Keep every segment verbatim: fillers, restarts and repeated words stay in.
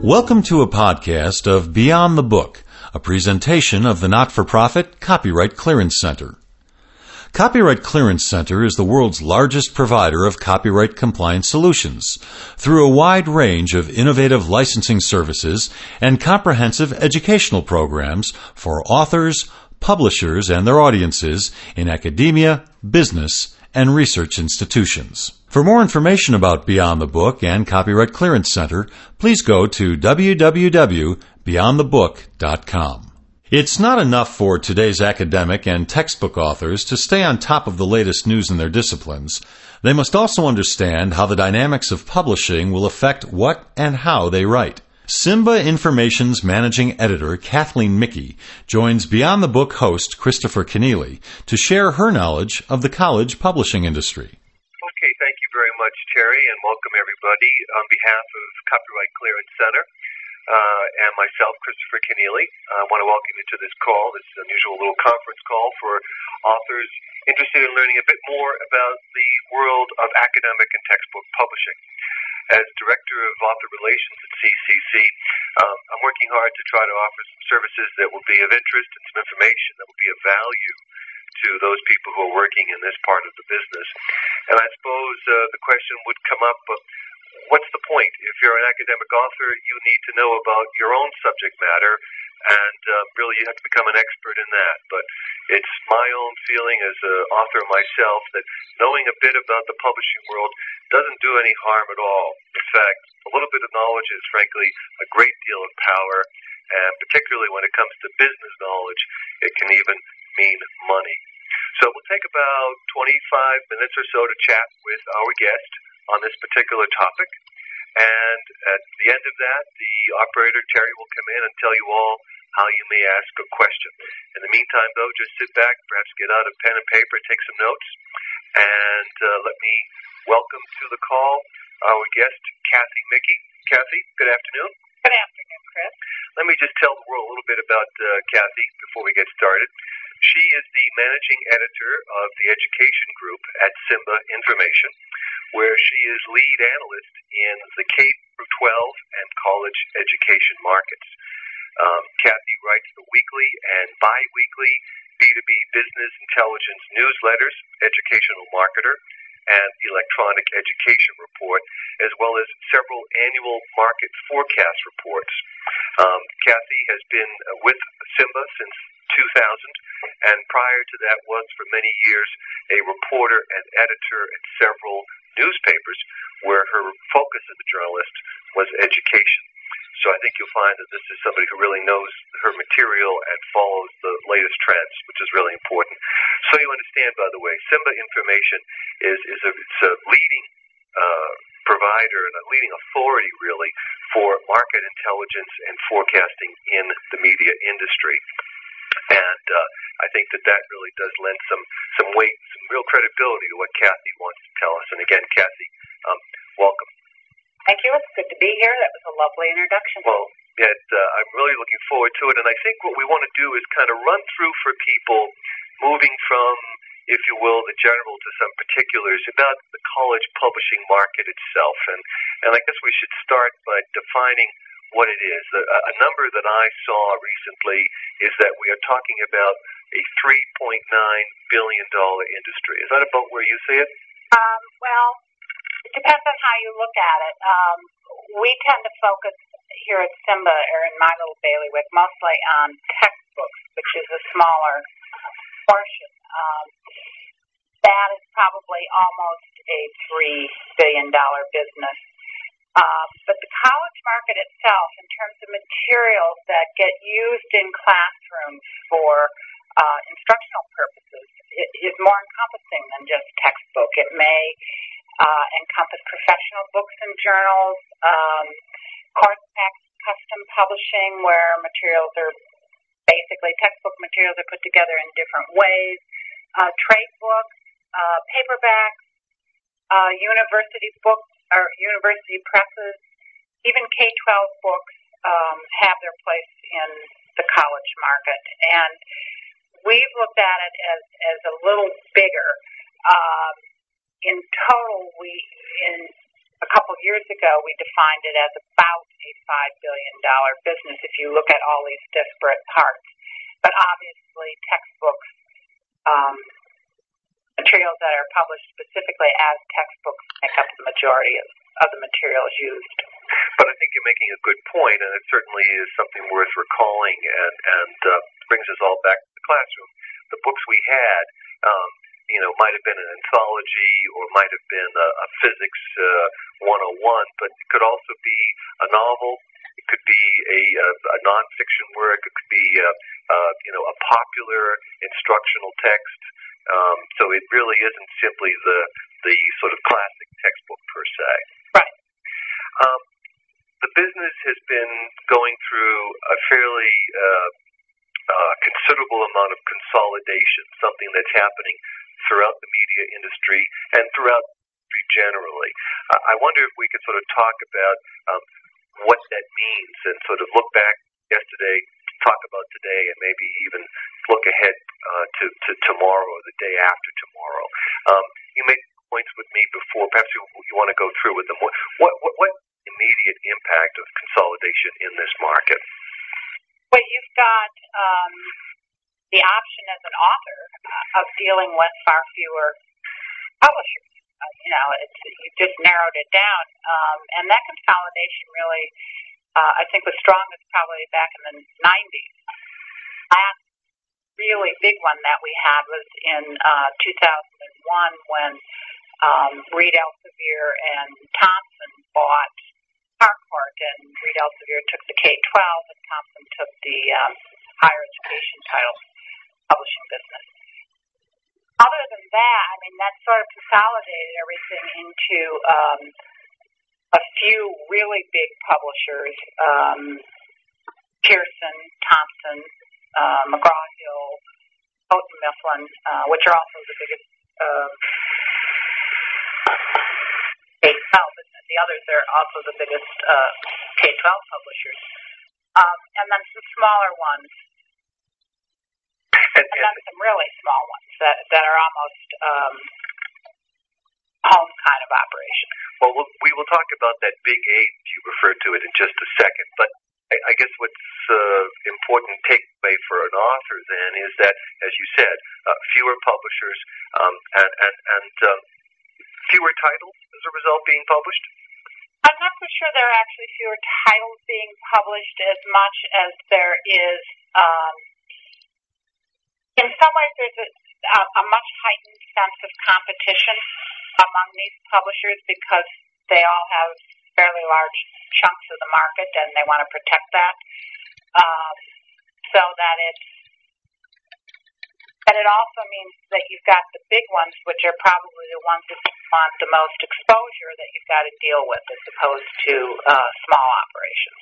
Welcome to a podcast of Beyond the Book, a presentation of the not-for-profit Copyright Clearance Center. Copyright Clearance Center is the world's largest provider of copyright compliance solutions through a wide range of innovative licensing services and comprehensive educational programs for authors, publishers, and their audiences in academia, business, and research institutions. For more information about Beyond the Book and Copyright Clearance Center, please go to w w w dot beyond the book dot com. It's not enough for today's academic and textbook authors to stay on top of the latest news in their disciplines. They must also understand how the dynamics of publishing will affect what and how they write. Simba Information's managing editor, Kathleen Mickey, joins Beyond the Book host Christopher Kenneally to share her knowledge of the college publishing industry. Okay, thank you very much, Terry, and welcome everybody on behalf of Copyright Clearance Center uh, and myself, Christopher Kenneally. I want to welcome you to this call, this unusual little conference call for authors interested in learning a bit more about the world of academic and textbook publishing. As Director of Author Relations at C C C, um, I'm working hard to try to offer some services that will be of interest and some information that will be of value to those people who are working in this part of the business. And I suppose uh, the question would come up, uh, what's the point? If you're an academic author, you need to know about your own subject matter, and uh, really you have to become an expert in that. But it's my own feeling as an author myself that knowing a bit about the publishing world doesn't do any harm at all. In fact, a little bit of knowledge is, frankly, a great deal of power, and particularly when it comes to business knowledge, it can even mean money. So we'll take about twenty-five minutes or so to chat with our guest on this particular topic, and at the end of that, the operator, Terry, will come in and tell you all how you may ask a question. In the meantime, though, just sit back, perhaps get out a pen and paper, take some notes, and uh, let me welcome to the call our guest, Kathy Mickey. Kathy, good afternoon. Good afternoon, Chris. Let me just tell the world a little bit about uh, Kathy before we get started. She is the managing editor of the education group at Simba Information, where she is lead analyst in the K through twelve and college education markets. Um, Kathy writes the weekly and bi-weekly B two B business intelligence newsletters, Educational Marketer, and Electronic Education Report, as well as several annual market forecast reports. Um, Kathy has been with Simba since two thousand, and prior to that was for many years a reporter and editor at several newspapers where her focus as a journalist was education. So I think you'll find that this is somebody who really knows her material and follows the latest trends, which is really important. So you understand, by the way, Simba Information is, is a, it's a leading uh, provider and a leading authority, really, for market intelligence and forecasting in the media industry. And uh, I think that that really does lend some, some weight and some real credibility to what Kathy wants to tell us. And again, Kathy, um, welcome. Thank you. It's good to be here. That was a lovely introduction. Well, yeah, uh, I'm really looking forward to it. And I think what we want to do is kind of run through for people, moving from, if you will, the general to some particulars about the college publishing market itself. And, and I guess we should start by defining what it is. A, a number that I saw recently is that we are talking about a three point nine billion dollars industry. Is that about where you see it? Um, well, it depends on how you look at it. Um, we tend to focus here at Simba, or in my little bailiwick, mostly on textbooks, which is a smaller portion. Um, that is probably almost a three billion dollars business. Uh, but the college market itself, in terms of materials that get used in classrooms for uh, instructional purposes, it is more encompassing than just textbook. It may uh, encompass professional books and journals, um, course packs, custom publishing, where materials are basically textbook materials are put together in different ways, uh, trade books, uh, paperbacks, uh, university books, or university presses, even K twelve books um, have their place in the college market. And we've looked at it as, as a little bigger. Um, in total, we in a couple of years ago, we defined it as about a five billion dollars business if you look at all these disparate parts. But obviously, textbooks, um, materials that are published specifically as textbooks make up the majority of, of the materials used. But I think you're making a good point, and it certainly is something worth recalling, and, and uh, brings us all back to the classroom. The books we had, um, you know, might have been an anthology or might have been a, a physics uh, one oh one, but it could also be a novel. It could be a, a, a nonfiction work. It could be, a, a, you know, a popular instructional text. Um, so it really isn't simply the the sort of classic textbook per se. Right. Um, the business has been going through a fairly uh, uh, considerable amount of consolidation, something that's happening throughout the media industry and throughout the industry generally. Uh, I wonder if we could sort of talk about um, what that means and sort of look back yesterday, talk about today, and maybe even look ahead uh, to, to tomorrow or the day after tomorrow. Um, you made points with me before. Perhaps you, you want to go through with them. What, what, what immediate impact of consolidation in this market? Well, you've got um, the option as an author uh, of dealing with far fewer publishers. Uh, you know, it's, you just narrowed it down. Um, and that consolidation really, uh, I think, was strongest probably back in the nineties. Last really big one that we had was in uh, two thousand one when um, Reed Elsevier and Thompson bought Harcourt, and Reed Elsevier took the K twelve, and Thompson took the um, higher education title publishing business. Other than that, I mean, that sort of consolidated everything into um, a few really big publishers, um, Pearson, Thompson, uh, McGraw-Hill, Houghton Mifflin, uh, which are also the biggest uh, K twelve, and the others are also the biggest uh, K twelve publishers. Um, and then some smaller ones. And, and then some really small ones that, that are almost um, home kind of operations. Well, well, we will talk about that big eight, you referred to it in just a second, but I, I guess what's uh, important takeaway for an author then is that, as you said, uh, fewer publishers um, and, and, and um, fewer titles as a result being published? I'm not so sure there are actually fewer titles being published as much as there is... Um, In some ways, there's a, a, a much heightened sense of competition among these publishers because they all have fairly large chunks of the market and they want to protect that. Um, so that it's, but it also means that you've got the big ones, which are probably the ones that want the most exposure that you've got to deal with as opposed to uh, small operations.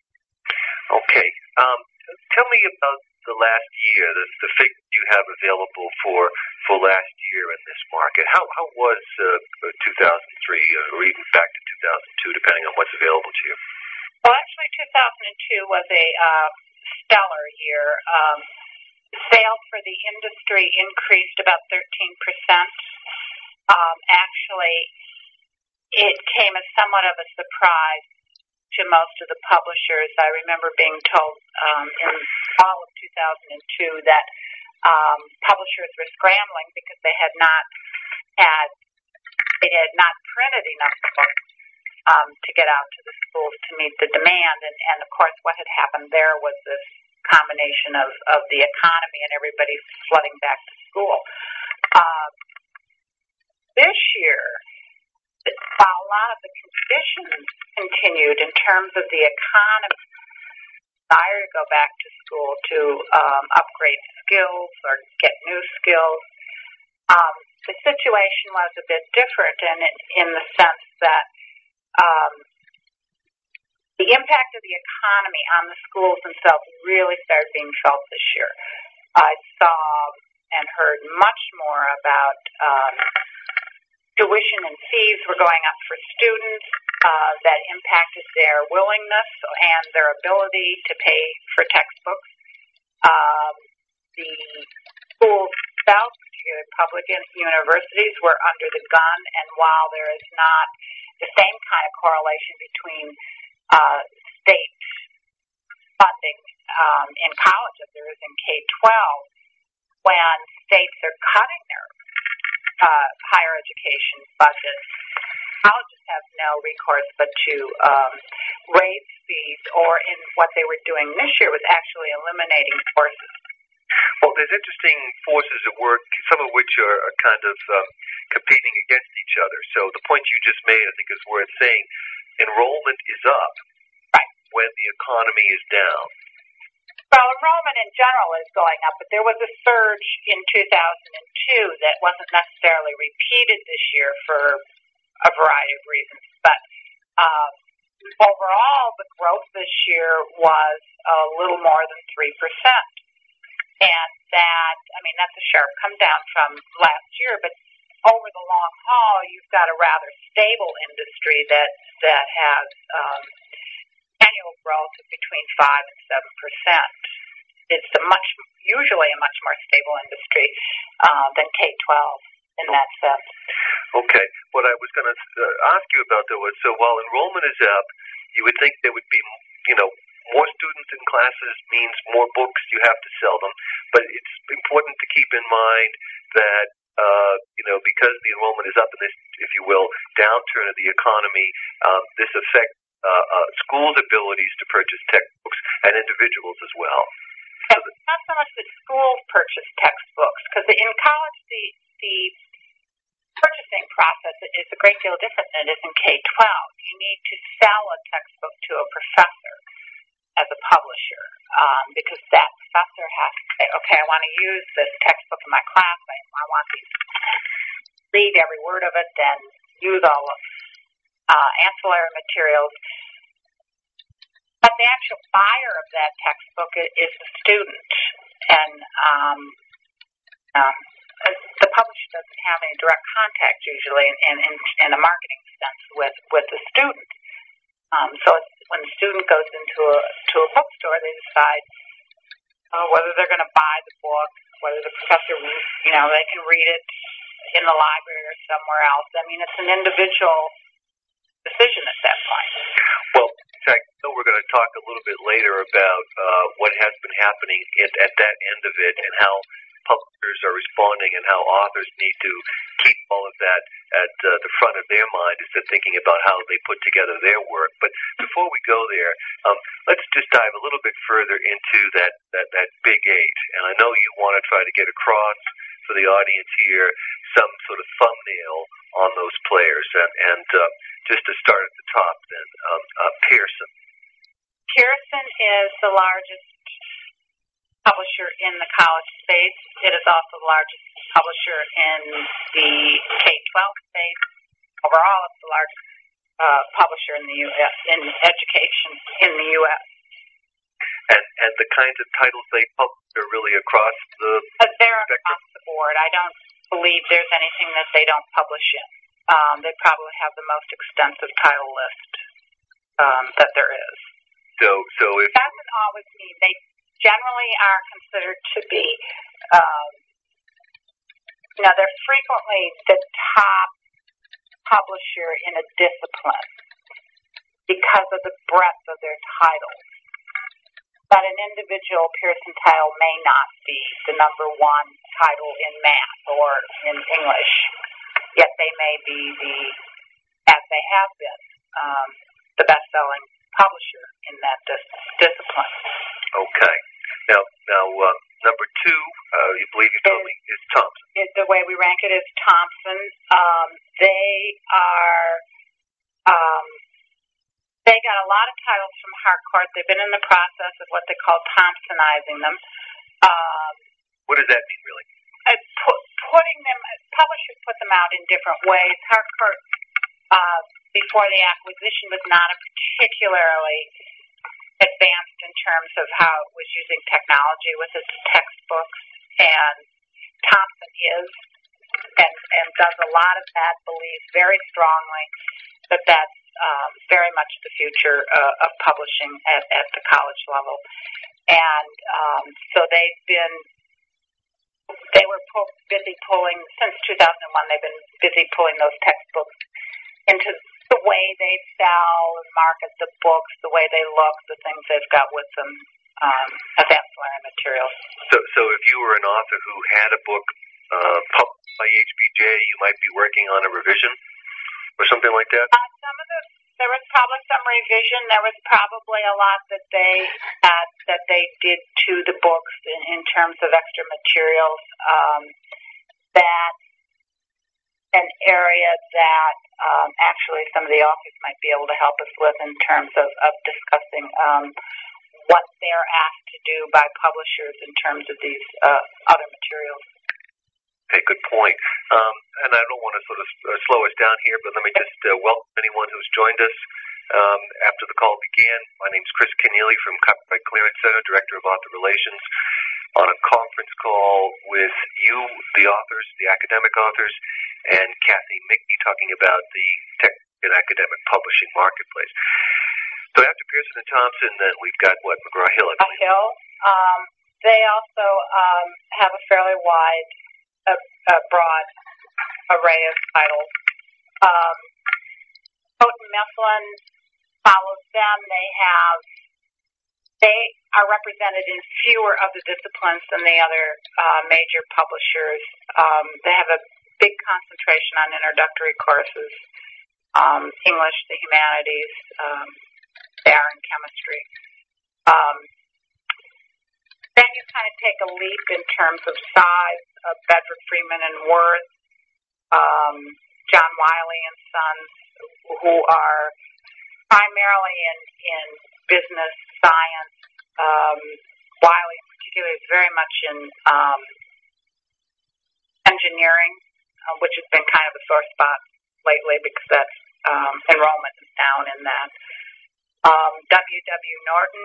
Okay. Um, tell me about the last year, the, the figure you have available for, for last year in this market. How how was uh, two thousand three or even back to two thousand two, depending on what's available to you? Well, actually, two thousand two was a uh, stellar year. Um, sales for the industry increased about thirteen percent. Um, actually, it came as somewhat of a surprise to most of the publishers. I remember being told um, in fall of two thousand two that um, publishers were scrambling because they had not had they had not printed enough books um, to get out to the schools to meet the demand. And, and of course, what had happened there was this combination of, of the economy and everybody flooding back to school. Uh, this year, while a lot of the conditions continued in terms of the economy, desire to go back to school to um, upgrade skills or get new skills, um, the situation was a bit different in, in the sense that um, the impact of the economy on the schools themselves really started being felt this year. I saw and heard much more about um, tuition and fees were going up for students uh, that impacted their willingness and their ability to pay for textbooks. Um, the schools themselves, particularly public universities, were under the gun, and while there is not the same kind of correlation between uh, state funding um, in college as there is in K twelve when states are cutting their uh, higher education budgets. Colleges have no recourse but to um, raise fees, or in what they were doing this year was actually eliminating courses. Well, there's interesting forces at work, some of which are, are kind of um, competing against each other. So the point you just made, I think, is worth saying. Enrollment is up right. when the economy is down. Well, enrollment in general is going up, but there was a surge in two thousand two that wasn't necessarily repeated this year for a variety of reasons. But um, overall, the growth this year was a little more than three percent. And that, I mean, that's a sharp come down from last year, but over the long haul, you've got a rather stable industry that, that has um, annual growth of between five and seven percent. It's a much, usually a much more stable industry uh, than K twelve in that sense. Okay. What I was going to uh, ask you about, though, was, so while enrollment is up, you would think there would be, you know, more students in classes means more books, you have to sell them. But it's important to keep in mind that, uh, you know, because the enrollment is up in this, if you will, downturn of the economy, um, this affects uh, uh, schools' abilities to purchase textbooks and individuals as well. So it's not so much that schools purchase textbooks, because in college the, the purchasing process is a great deal different than it is in K twelve. You need to sell a textbook to a professor as a publisher, um, because that professor has to say, okay, I want to use this textbook in my class. I, I want to read every word of it and use all of uh, ancillary materials. But the actual buyer of that textbook is the student, and um, uh, the publisher doesn't have any direct contact usually in, in, in a marketing sense with, with the student. Um, so it's, when the student goes into a to a bookstore, they decide uh, whether they're going to buy the book, whether the professor, you know, they can read it in the library or somewhere else. I mean, it's an individual decision at that point. Well, in fact, we're going to talk a little bit later about uh, what has been happening at, at that end of it and how publishers are responding and how authors need to keep all of that at uh, the front of their mind as they're thinking about how they put together their work. But before we go there, um, let's just dive a little bit further into that, that, that big eight. And I know you want to try to get across for the audience here some sort of thumbnail on those players. And, and uh, just to start at the top then, um, uh, Pearson. Pearson is the largest publisher in the college space. It is also the largest publisher in the K twelve space. Overall, it's the largest uh, publisher in the U S in education in the U S. And and the kinds of titles they publish are really across the But they're spectrum. across the board. I don't believe there's anything that they don't publish in. Um, they probably have the most extensive title list um, that there is. So so if It doesn't always mean they generally are considered to be, um, you know, they're frequently the top publisher in a discipline because of the breadth of their titles. But an individual Pearson title may not be the number one title in math or in English, yet they may be the, as they have been, um, the best-selling publisher in that dis- discipline. Okay. Now, now uh, number two, uh, you believe you told me, is Thompson. It, the way we rank it is Thompson. Um, they are, um, they got a lot of titles from Harcourt. They've been in the process of what they call Thompsonizing them. Um, what does that mean, really? Uh, put, putting them, publishers put them out in different ways. Harcourt, uh, before the acquisition, was not a particularly advanced in terms of how it was using technology with its textbooks, and Thompson is and, and does a lot of that, believes very strongly that that's um, very much the future uh, of publishing at, at the college level. And um, so they've been, they were pull, busy pulling, since two thousand one, they've been busy pulling those textbooks into the the way they sell and market the books, the way they look, the things they've got with them, um, of ancillary materials. So, so if you were an author who had a book uh, published by H B J, you might be working on a revision or something like that? Uh, some of the, there was probably some revision. There was probably a lot that they had, that they did to the books in, in terms of extra materials. Um, that an area that um, actually some of the authors might be able to help us with in terms of, of discussing um, what they're asked to do by publishers in terms of these uh, other materials. Okay, good point. Um, and I don't want to sort of uh, slow us down here, but let me just uh, welcome anyone who's joined us um, after the call began. My name's Chris Keneally from Copyright Clearance Center, Director of Author Relations, on a conference call with you, the authors, the academic authors, and Kathy Mickey talking about the tech and academic publishing marketplace. So after Pearson and Thompson, then we've got, what, McGraw-Hill, I believe? McGraw-Hill. Um, they also um, have a fairly wide, a, a broad array of titles. Um, Houghton Mifflin follows them. They have, they are represented in fewer of the disciplines than the other uh, major publishers. Um, they have a big concentration on introductory courses, um, English, the humanities, um, they are in chemistry. Um, then you kind of take a leap in terms of size of Bedford Freeman and Worth, um, John Wiley and Sons, who are primarily in, in business, science. Um, Wiley in particular is very much in um, engineering, uh, which has been kind of a sore spot lately because that's um, enrollment is down in that. Um, W W. Norton.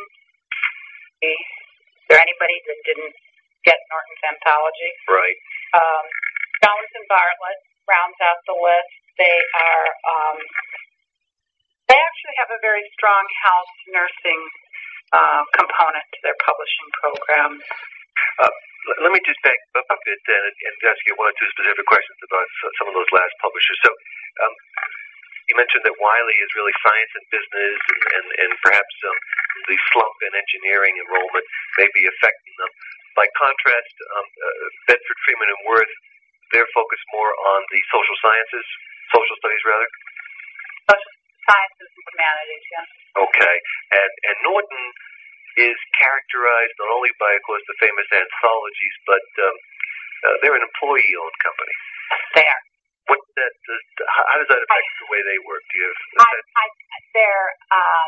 Is there anybody that didn't get Norton's anthology? Right. Um, Jones and Bartlett rounds out the list. They are, um, they actually have a very strong health nursing uh, component to their publishing program. Uh, let me just back up a bit then and, and ask you one or two specific questions about some of those last publishers. So, um, you mentioned that Wiley is really science and business, and, and, and perhaps um, the slump in engineering enrollment may be affecting them. By contrast, um, uh, Bedford Freeman and Worth, they're focused more on the social sciences, social studies rather? Social sciences and humanities, yeah. Okay. And, and Norton is characterized not only by, of course, the famous anthologies, but um, uh, they're an employee-owned company. They are. What that does, how does that affect I, the way they work? Do you have I, I, they're um,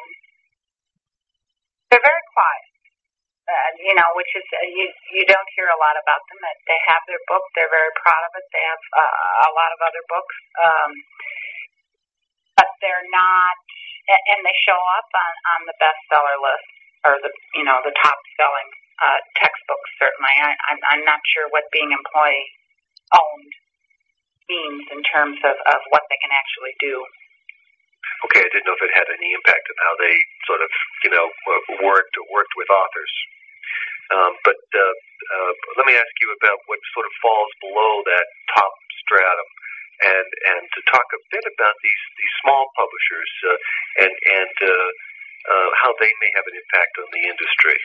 they're very quiet, uh, you know, which is uh, you you don't hear a lot about them. They have their book; they're very proud of it. They have uh, a lot of other books, um, but they're not, and they show up on, on the bestseller list or the you know the top selling uh, textbooks. Certainly, I, I'm I'm not sure what being employee owned means in terms of, of what they can actually do. Okay, I didn't know if it had any impact on how they sort of, you know, worked worked with authors. Um, but uh, uh, let me ask you about what sort of falls below that top stratum, and and to talk a bit about these these small publishers uh, and and uh, uh, how they may have an impact on the industry.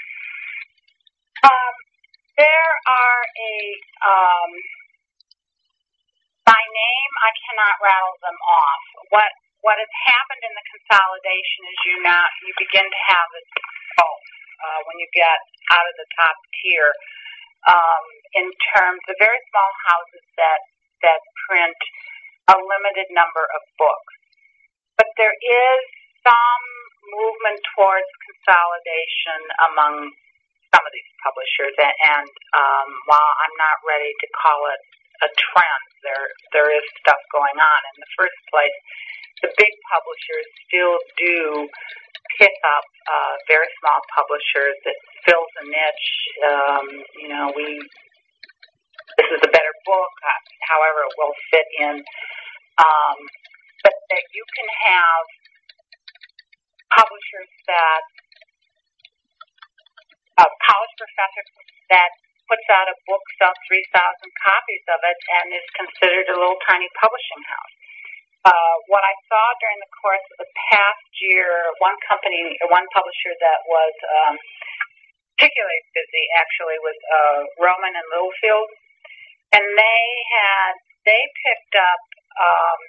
Um, there are a um, by name, I cannot rattle them off. What what has happened in the consolidation is you now you begin to have this growth uh, when you get out of the top tier. Um, in terms of very small houses that that print a limited number of books, but there is some movement towards consolidation among some of these publishers, and, and um, while I'm not ready to call it a trend, there there is stuff going on. In the first place, the big publishers still do pick up uh, very small publishers that fills a niche. Um, you know, we this is a better book, however it will fit in. Um, but that you can have publishers that a college professor that puts out a book, sells three thousand copies of it, and is considered a little tiny publishing house. Uh, what I saw during the course of the past year, one company, one publisher that was um, particularly busy actually was uh, Rowman and Littlefield, and they had they picked up um,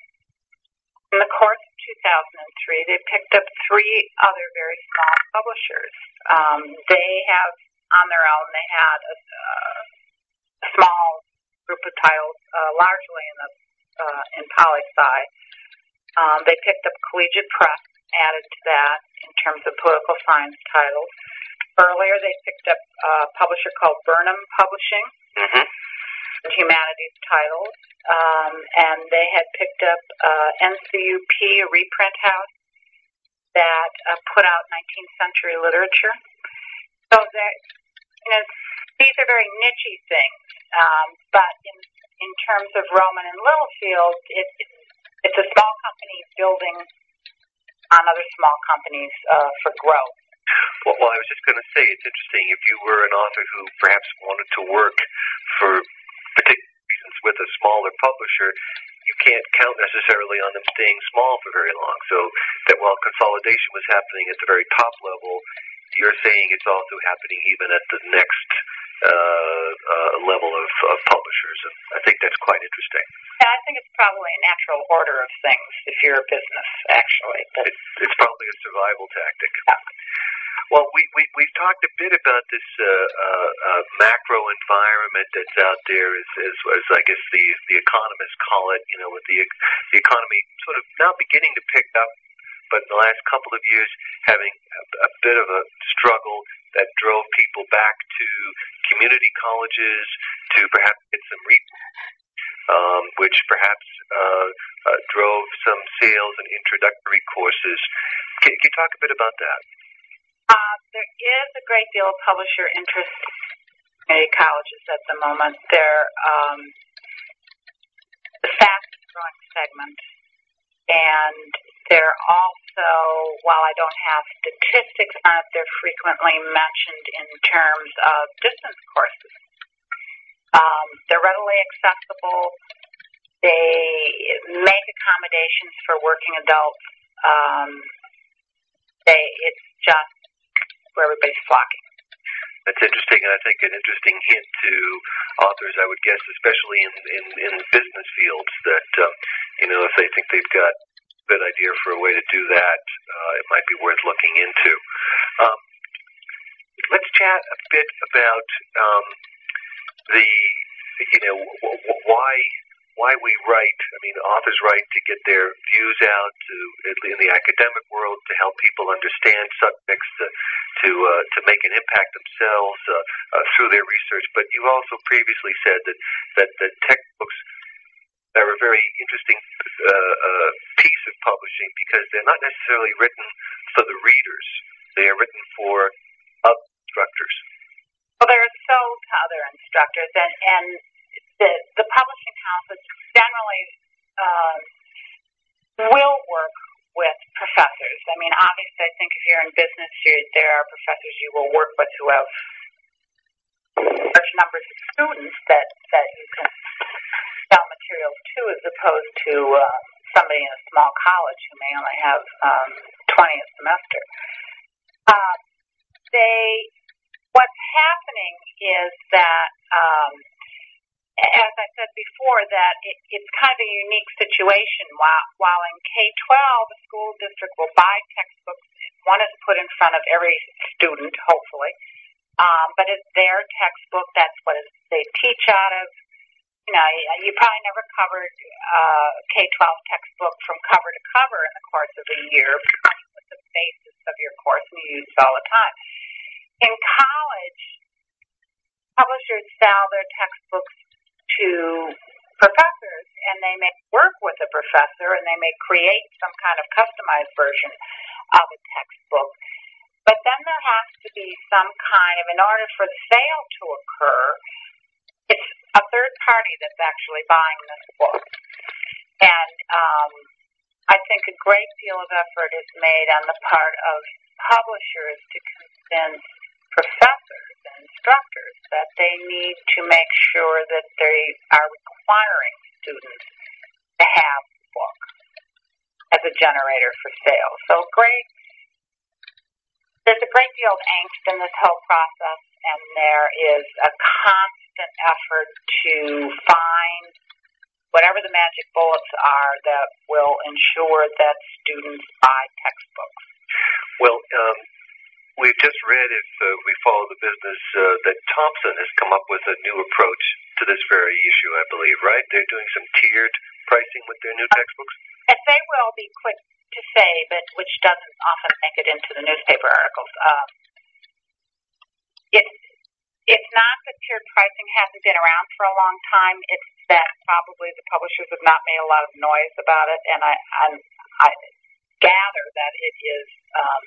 in the course of two thousand three, they picked up three other very small publishers. Um, they have on their own they had a, uh, a small group of titles, uh, largely in the uh, in poli-sci. Um, they picked up Collegiate Press, added to that in terms of political science titles. Earlier, they picked up a publisher called Burnham Publishing, Mm-hmm. humanities titles, um, and they had picked up uh, N C U P, a reprint house that uh, put out nineteenth century literature. So that, you know, these are very niche-y things, um, but in in terms of Rowman and Littlefield, it, it, it's a small company building on other small companies uh, for growth. Well, well, I was just going to say, it's interesting, if you were an author who perhaps wanted to work for particular reasons with a smaller publisher, you can't count necessarily on them staying small for very long. So that while consolidation was happening at the very top level, you're saying it's also happening even at the next uh, uh, level of, of publishers. And I think that's quite interesting. Yeah, I think it's probably a natural order of things if you're a business, actually. But It, it's probably a survival tactic. Yeah. Well, we, we, we've talked a bit about this uh, uh, uh, macro environment that's out there, as, as, as I guess the, the economists call it, you know, with the, the economy sort of now beginning to pick up, but in the last couple of years having a, a bit of a struggle that drove people back to community colleges to perhaps get some re- um, which perhaps uh, uh, drove some sales and introductory courses. Can, can you talk a bit about that? Uh, there is a great deal of publisher interest in community colleges at the moment. They're um, the fastest growing segment, and they're also, while I don't have statistics on it, they're frequently mentioned in terms of distance courses. Um, they're readily accessible. They make accommodations for working adults. Um, they, it's just where everybody's flocking. That's interesting, and I think an interesting hint to authors, I would guess, especially in, in, in business fields, that, um, you know, if they think they've got a good idea for a way to do that, uh, it might be worth looking into. Um, let's chat a bit about um, the, you know, w- w- why why we write. I mean, authors write to get their views out to in the academic world, to help people understand subjects, to to, uh, to make an impact themselves uh, uh, through their research. But you've also previously said that that, that textbooks are a very interesting uh, uh, piece of publishing because they're not necessarily written for the readers; they are written for other instructors. Well, they're sold to other instructors, and and the the publishing houses generally uh, will work with professors. I mean, obviously, I think if you're in business, you, there are professors you will work with who have large numbers of students that, that you can sell materials to, as opposed to uh, somebody in a small college who may only have um, twenty a semester. Uh, they, what's happening is that, um, as I said before, that it, it's kind of a unique situation. While, while in K twelve, the school district will buy textbooks. One is put in front of every student, hopefully. Um, but it's their textbook. That's what they teach out of. You know, you probably never covered uh, a K twelve textbook from cover to cover in the course of a year. It's the basis of your course, and you use it all the time. In college, publishers sell their textbooks to professors, and they may work with a professor, and they may create some kind of customized version of a textbook. But then there has to be some kind of, in order for the sale to occur, it's a third party that's actually buying this book. And um, I think a great deal of effort is made on the part of publishers to convince professors and instructors that they need to make sure that they are requiring students to have the book. generator for sales. So great. There's a great deal of angst in this whole process, and there is a constant effort to find whatever the magic bullets are that will ensure that students buy textbooks. Well, um, we've just read, if uh, we follow the business, uh, that Thompson has come up with a new approach to this very issue, I believe, right? They're doing some tiered pricing with their new textbooks? As they will be quick to say, but which doesn't often make it into the newspaper articles. Um, it's, it's not that tiered pricing hasn't been around for a long time. It's that probably the publishers have not made a lot of noise about it, and I, I'm, I gather that it is um,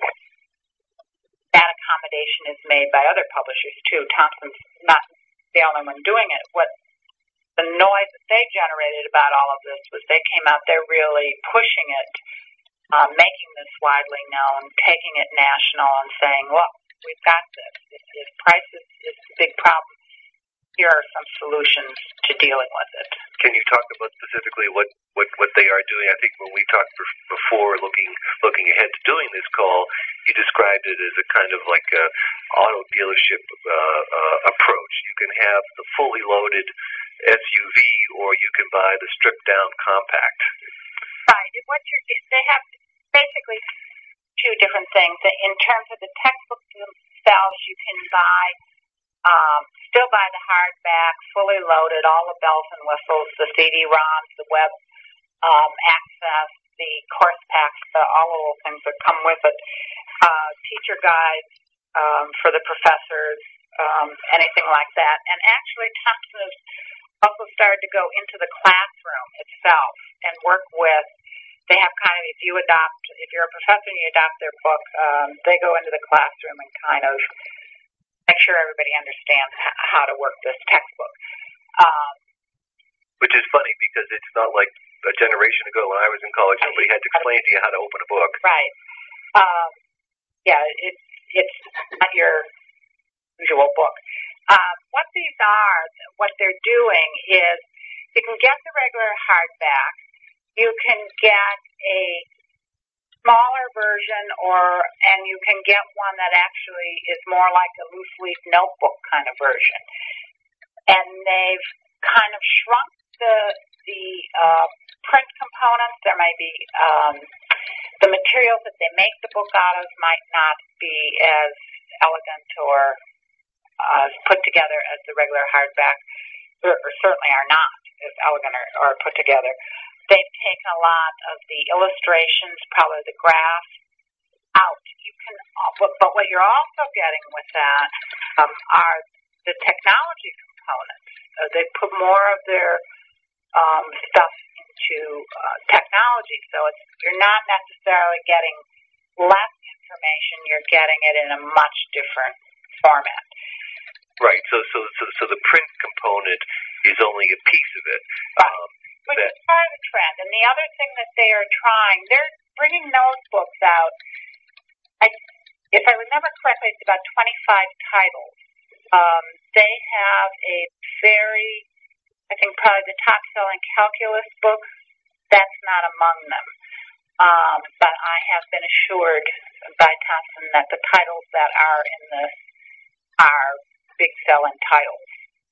that accommodation is made by other publishers too. Thompson's not the only one doing it. What the noise that they generated about all of this was they came out there really pushing it, uh, making this widely known, taking it national, and saying, "Look, we've got this. If, if price is, is a big problem, here are some solutions to dealing with it." Can you talk about specifically what, what, what they are doing? I think when we talked before, looking looking ahead to doing this call, you described it as a kind of like a auto dealership uh, uh, approach. You can have the fully loaded S U V, or you can buy the stripped down compact. Right. What you're, they have basically two different things. In terms of the textbooks themselves, you can buy. Um, still buy the hardback, fully loaded, all the bells and whistles, the C D ROMs, the web um, access, the course packs, the, all the little things that come with it, uh, teacher guides um, for the professors, um, anything like that. And actually, Thompson has also started to go into the classroom itself and work with. They have kind of, if you adopt, if you're a professor and you adopt their book, um, they go into the classroom and kind of make sure everybody understands how to work this textbook. Um, Which is funny because it's not like a generation ago when I was in college, somebody had to explain to you how to open a book. Right. Um, yeah, it's it's not your usual book. Uh, what these are, what they're doing is you can get the regular hardback, you can get a smaller version, or and you can get one that actually is more like a loose leaf notebook kind of version. And they've kind of shrunk the the uh, print components. There may be um, the materials that they make the book out of might not be as elegant or uh, put together as the regular hardback, or, or certainly are not as elegant or, or put together. They've taken a lot of the illustrations, probably the graphs, out. You can, but what you're also getting with that um, are the technology components. Uh, they put more of their um, stuff into uh, technology, so it's, you're not necessarily getting less information. You're getting it in a much different format. Right. So, so, so, so the print component is only a piece of it. Right. Um, Which is part of the trend. And the other thing that they are trying, they're bringing those books out. I, if I remember correctly, it's about twenty-five titles. Um, they have a very, I think probably the top-selling calculus book. That's not among them. Um, but I have been assured by Thompson that the titles that are in this are big-selling titles.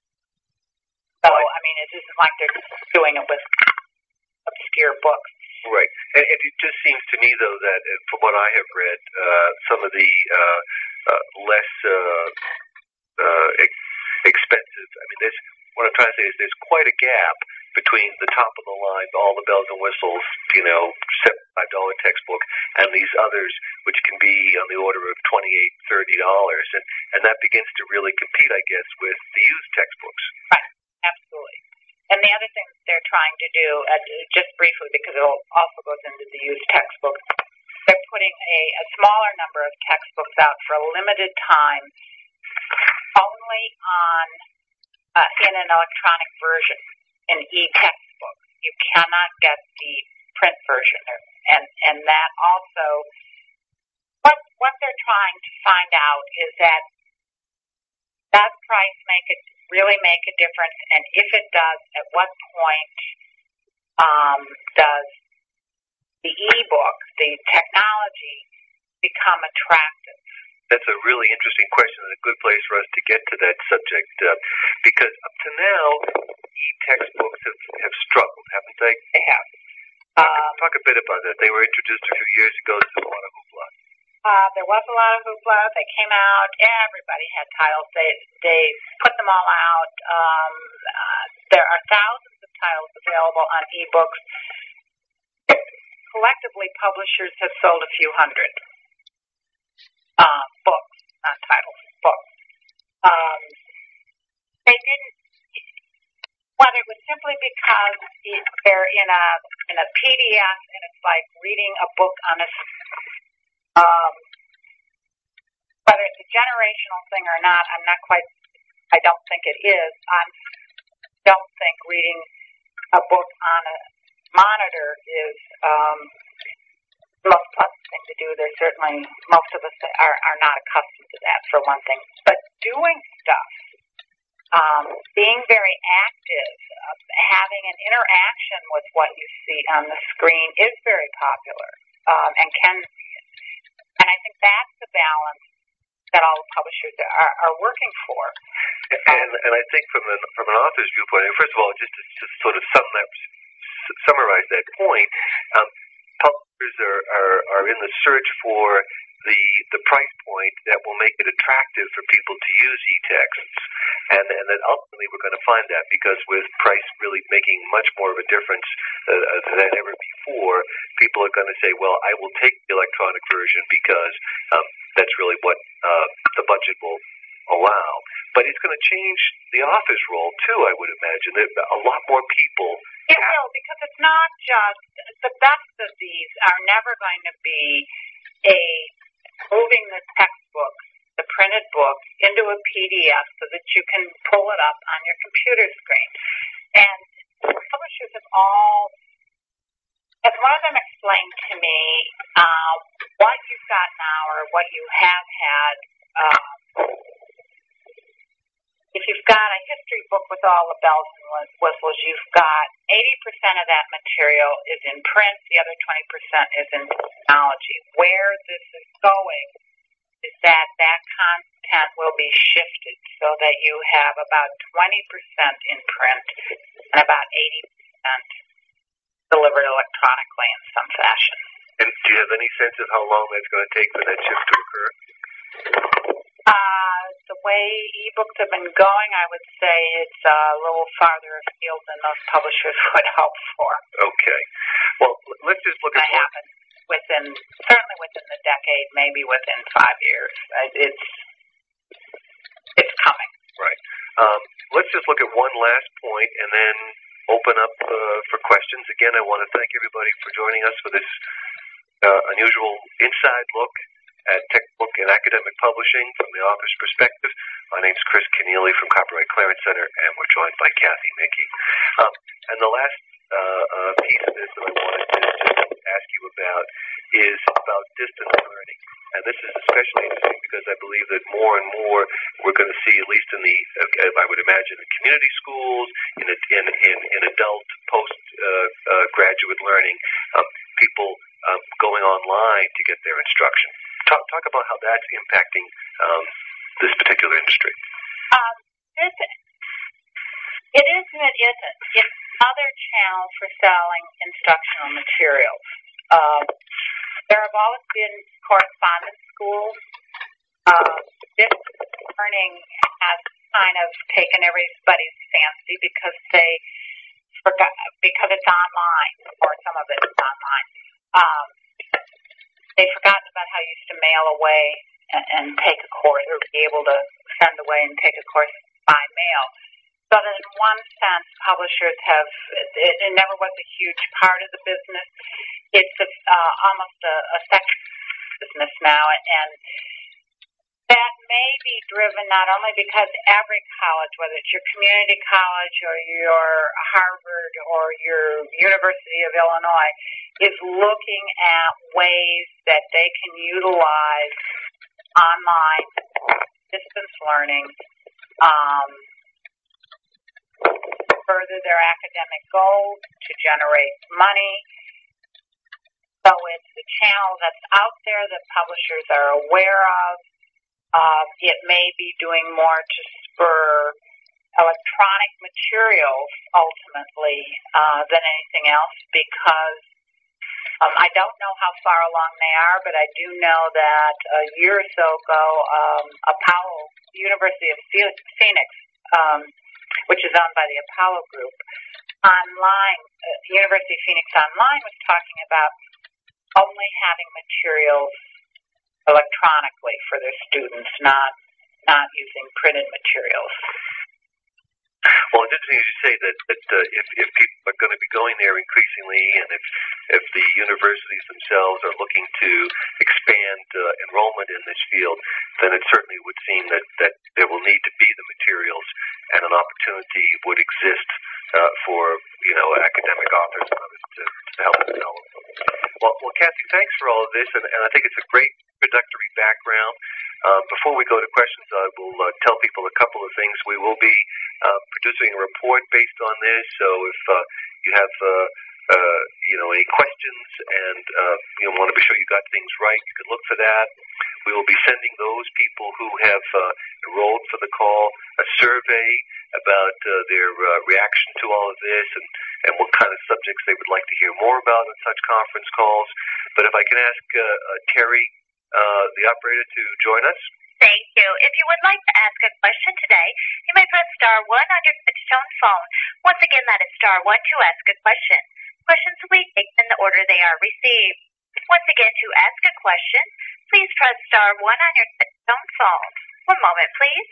So, I mean, it isn't like they're doing it with obscure books. Right. And, and it just seems to me, though, that uh, from what I have read, uh, some of the uh, uh, less uh, uh, ex- expensive, I mean, there's, what I'm trying to say is there's quite a gap between the top of the line, all the bells and whistles, you know, seventy-five dollars textbook, and these others, which can be on the order of twenty-eight dollars, thirty dollars. And, and that begins to really compete, I guess, with the used textbooks. Right. Absolutely. And the other thing that they're trying to do, uh, just briefly, because it also goes into the used textbook, they're putting a, a smaller number of textbooks out for a limited time, only on uh, in an electronic version, an e-textbook. You cannot get the print version, and and that also, what what they're trying to find out is that does price make it really make a difference, and if it does, at what point um, does the e-book, the technology, become attractive? That's a really interesting question and a good place for us to get to that subject, uh, because up to now, e-textbooks have, have struggled, haven't they? They have. Talk, Um, talk a bit about that. They were introduced a few years ago. There's a lot of hoopla. Uh, there was a lot of hoopla. They came out. Everybody had titles. They they put them all out. Um, uh, there are thousands of titles available on ebooks. Collectively, publishers have sold a few hundred uh, books, not titles, books. Um, they didn't. Whether it was simply because it, they're in a in a P D F and it's like reading a book on a. Um, whether it's a generational thing or not, I'm not quite. I don't think it is. I don't think reading a book on a monitor is um, the most pleasant thing to do. There's certainly most of us are, are not accustomed to that, for one thing. But doing stuff, um, being very active, uh, having an interaction with what you see on the screen is very popular um, and can. And I think that's the balance that all the publishers are, are working for. And, and I think from an from an author's viewpoint, first of all, just to, to sort of sum that, summarize that point, um, publishers are, are, are in the search for the the price point that will make it attractive for people to use e-texts. And, and then ultimately we're going to find that, because with price really making much more of a difference uh, than ever before, people are going to say, well, I will take the electronic version because um, that's really what uh, the budget will allow. But it's going to change the author's role, too, I would imagine. That a lot more people... It will, because it's not just... The best of these are never going to be a moving the textbook, the printed book, into a P D F so that you can pull it up on your computer screen. And publishers have all... As one of them explained to me, uh, what you've got now or what you have had... Um, If you've got a history book with all the bells and whistles, you've got eighty percent of that material is in print, the other twenty percent is in technology. Where this is going is that that content will be shifted so that you have about twenty percent in print and about eighty percent delivered electronically in some fashion. And do you have any sense of how long that's going to take for that shift to occur? Uh, the way ebooks have been going, I would say it's a little farther afield than most publishers would hope for. Okay. Well, let's just look at... That happen within, certainly within the decade, maybe within five years. It's, it's coming. Right. Um, let's just look at one last point and then open up uh, for questions. Again, I want to thank everybody for joining us for this uh, unusual inside look at textbook and academic publishing from the author's perspective. My name's Chris Keneally from Copyright Clearance Center, and we're joined by Kathy Mickey. Um, and the last uh, uh, piece of this that I wanted to, to ask you about is about distance learning. And this is especially interesting because I believe that more and more we're going to see, at least in the, uh, I would imagine, in community schools, in a, in, in, in adult post-graduate uh, uh, learning, um, people um, going online to get their instruction. Talk, talk about how that's impacting um, this particular industry. Um, this, it is and it isn't. It's another channel for selling instructional materials. Um, there have always been correspondence schools. Uh, this learning has kind of taken everybody's fancy because they forgot, because it's online, or some of it is online. Um, They've forgotten about how you used to mail away and, and take a course, or be able to send away and take a course by mail. So that in one sense, publishers have, it, it never was a huge part of the business. It's a, uh, almost a, a section of business now, and that may be driven not only because every college, whether it's your community college or your Harvard or your University of Illinois, is looking at ways that they can utilize online distance learning um, to further their academic goals, to generate money. channel that's out there that publishers are aware of. Uh, it may be doing more to spur electronic materials ultimately uh, than anything else, because um, I don't know how far along they are, but I do know that a year or so ago, um, Apollo, the University of Phoenix, um, which is owned by the Apollo Group, online, uh, University of Phoenix Online was talking about only having materials electronically for their students, not not using printed materials. Well, it's interesting you say that, that uh, if, if people are going to be going there increasingly, and if if the universities themselves are looking to expand uh, enrollment in this field, then it certainly would seem that, that there will need to be the materials, and an opportunity would exist uh, for, you know, academic authors and others to, to help develop them. Well, well, Kathy, thanks for all of this, and, and I think it's a great introductory background. Uh, before we go to questions, I will uh, tell people a couple of things. We will be uh, producing a report based on this, so if uh, you have uh, uh, you know, any questions and uh, you know, want to be sure you got things right, you can look for that. We will be sending those people who have uh, enrolled for the call a survey about uh, their uh, reaction to all of this, and, and what kind of subjects they would like to hear more about in such conference calls. But if I can ask uh, uh, Terry, Uh, the operator, to join us. Thank you. If you would like to ask a question today, you may press star one on your touch-tone phone. Once again, that is star one to ask a question. Questions will be taken in the order they are received. Once again, to ask a question, please press star one on your touch-tone phone. One moment, please.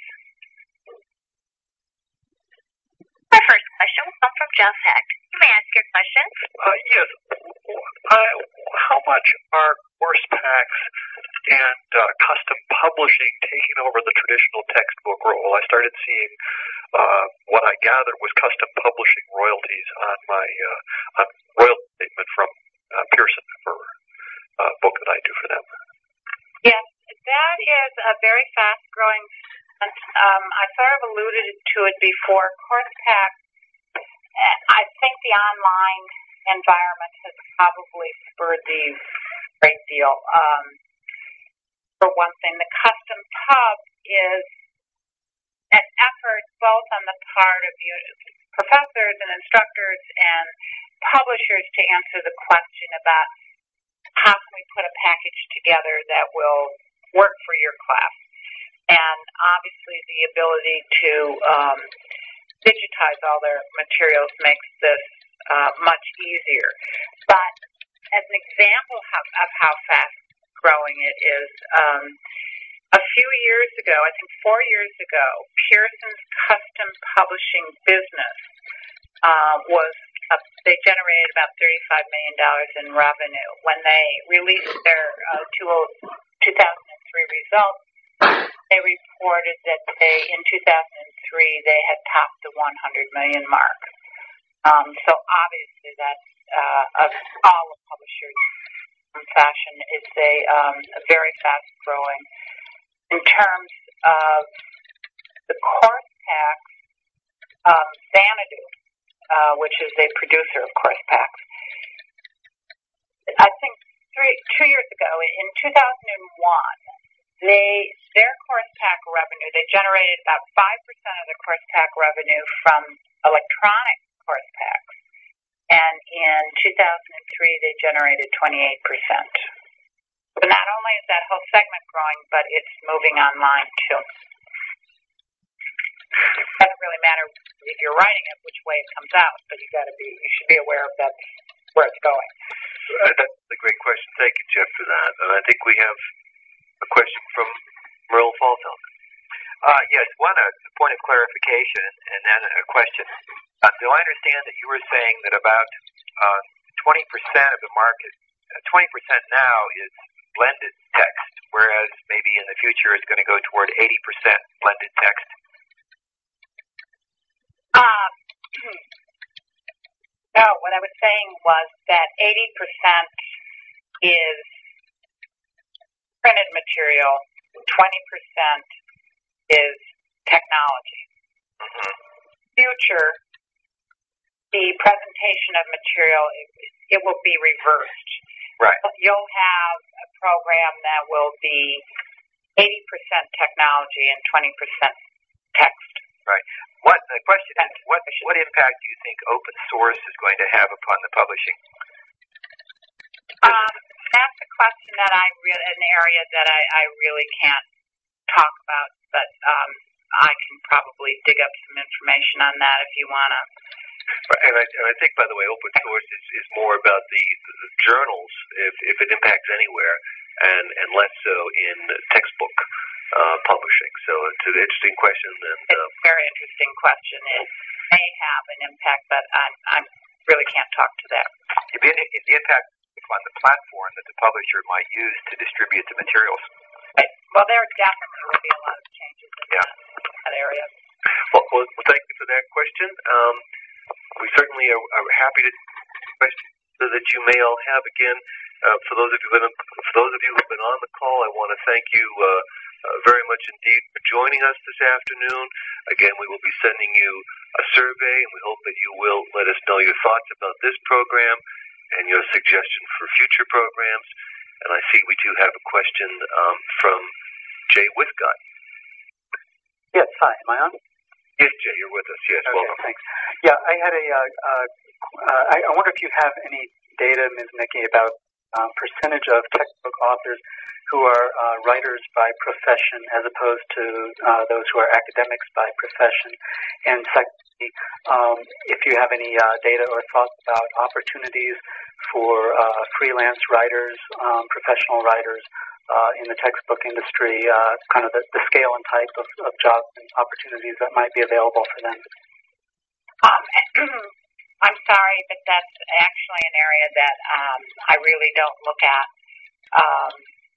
Our first question will come from Jeff Heck. You may ask your question. Uh, yes. Uh, how much are course packs and uh, custom publishing taking over the traditional textbook role? I started seeing uh, what I gathered was custom publishing royalties on my uh, on royalty statement from uh, Pearson for a uh, book that I do for them. Yes, that is a very fast-growing. Um, I sort of alluded to it before. Course packs. I think the online environment has probably spurred these a great deal. Um, for one thing, the custom pub is an effort both on the part of you, professors and instructors and publishers to answer the question about how can we put a package together that will work for your class. And obviously the ability to um, digitize all their materials makes this uh, much easier. But as an example of, of how fast growing it is, um, a few years ago, I think four years ago, Pearson's custom publishing business uh, was, uh, they generated about thirty-five million dollars in revenue. When they released their uh, two thousand three results, they reported that they, in two thousand three, they had topped the one hundred million mark. Um, so obviously that's, uh, of all the publishers in fashion, it's a, um, a very fast growing. In terms of the course packs, um, Xanadu, uh, which is a producer of course packs, I think three, two years ago, in two thousand one, They, their course pack revenue, they generated about five percent of the course pack revenue from electronic course packs. And in two thousand three, they generated twenty-eight percent. So not only is that whole segment growing, but it's moving online too. It doesn't really matter if you're writing it, which way it comes out, but you got to be, you should be aware of that, where it's going. Uh, that's a great question. Thank you, Jeff, for that. And I think we have a question from Merle Faltell. Uh, yes, one, a point of clarification, and then a question. Uh, do I understand that you were saying that about uh, twenty percent of the market, uh, twenty percent now is blended text, whereas maybe in the future it's going to go toward eighty percent blended text? Um, no, what I was saying was that eighty percent is printed material, twenty percent is technology. Mm-hmm. Future, the presentation of material, it, it will be reversed. Right. You'll have a program that will be eighty percent technology and twenty percent text. Right. What the question is, what what impact do you think open source is going to have upon the publishing? Um, that's a question that I really, an area that I, I really can't talk about, but um, I can probably dig up some information on that if you want to. And I, and I think, by the way, open source is, is more about the, the journals, if, if it impacts anywhere, and, and less so in textbook uh, publishing. So it's an interesting question. And, it's uh, a very interesting question. It may have an impact, but I I really can't talk to that. The, the impact on the platform that the publisher might use to distribute the materials. Right. Well, there definitely will be a lot of changes in yeah. that, that area. Well, well, well, thank you for that question. Um, we certainly are, are happy to questions that you may all have. Again, uh, for those of you who have been, for those of you who have been on the call, I want to thank you uh, uh, very much indeed for joining us this afternoon. Again, we will be sending you a survey, and we hope that you will let us know your thoughts about this program and your suggestion for future programs. And I see we do have a question um, from Jay Withcott. Yes, hi. Am I on? Yes, Jay, you're with us. Yes, okay, welcome. Thanks. Yeah, I had a. Uh, uh, uh, I, I wonder if you have any data, Miz Mickey, about uh, percentage of textbook authors who are uh, writers by profession as opposed to uh, those who are academics by profession. And secondly, um, if you have any uh, data or thoughts about opportunities for uh, freelance writers, um, professional writers uh, in the textbook industry, uh, kind of the, the scale and type of, of jobs and opportunities that might be available for them. Um, I'm sorry, but that's actually an area that um, I really don't look at. Um,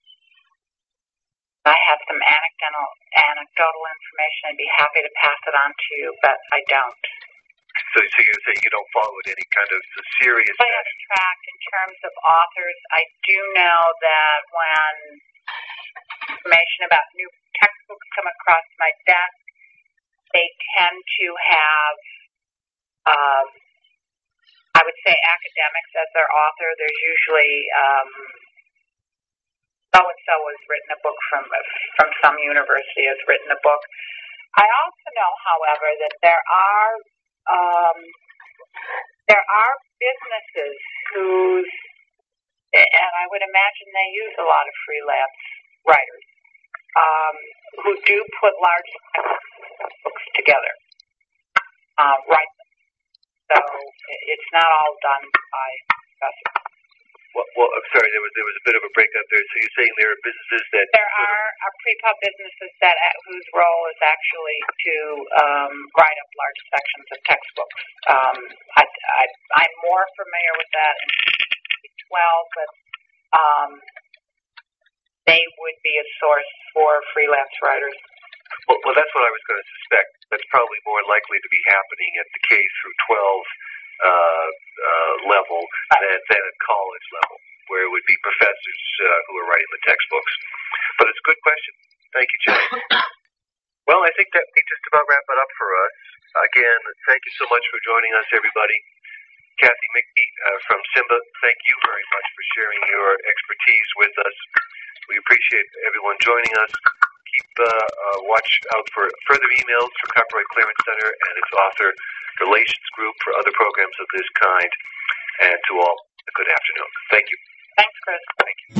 I have some anecdotal anecdotal information. I'd be happy to pass it on to you, but I don't. So, so you're saying you don't follow it any kind of serious I have track in terms of authors. I do know that when information about new textbooks come across my desk, they tend to have, um, I would say, academics as their author. There's usually um, so-and-so has written a book from from some university has written a book. I also know, however, that there are Um, there are businesses whose, and I would imagine they use a lot of freelance writers, um, who do put large books together, uh, write them. So it's not all done by professors. Well, well, I'm sorry, there was there was a bit of a breakup there. So you're saying there are businesses that there are, are pre-pub businesses that whose role is actually to um, write up large sections of textbooks. Um, I, I, I'm more familiar with that in twelve, but um, they would be a source for freelance writers. Well, well, that's what I was going to suspect. That's probably more likely to be happening at the K through twelve uh, uh, level than, than at college level, where it would be professors uh, who are writing the textbooks. But it's a good question. Thank you, Jay. Well, I think that we just about wrap it up for us. Again, thank you so much for joining us, everybody. Kathy Mickey uh, from SIMBA, thank you very much for sharing your expertise with us. We appreciate everyone joining us. Keep uh, uh, watch out for further emails from Copyright Clearance Center and its author relations group for other programs of this kind. And to all, a good afternoon. Thank you. Thanks, Chris. Thank you.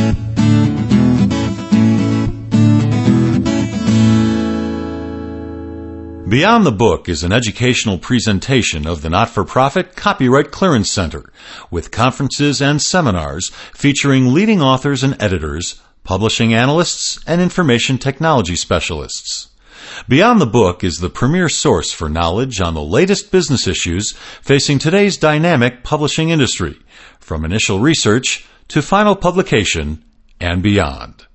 Beyond the Book is an educational presentation of the not-for-profit Copyright Clearance Center, with conferences and seminars featuring leading authors and editors, publishing analysts, and information technology specialists. Beyond the Book is the premier source for knowledge on the latest business issues facing today's dynamic publishing industry, from initial research to final publication and beyond.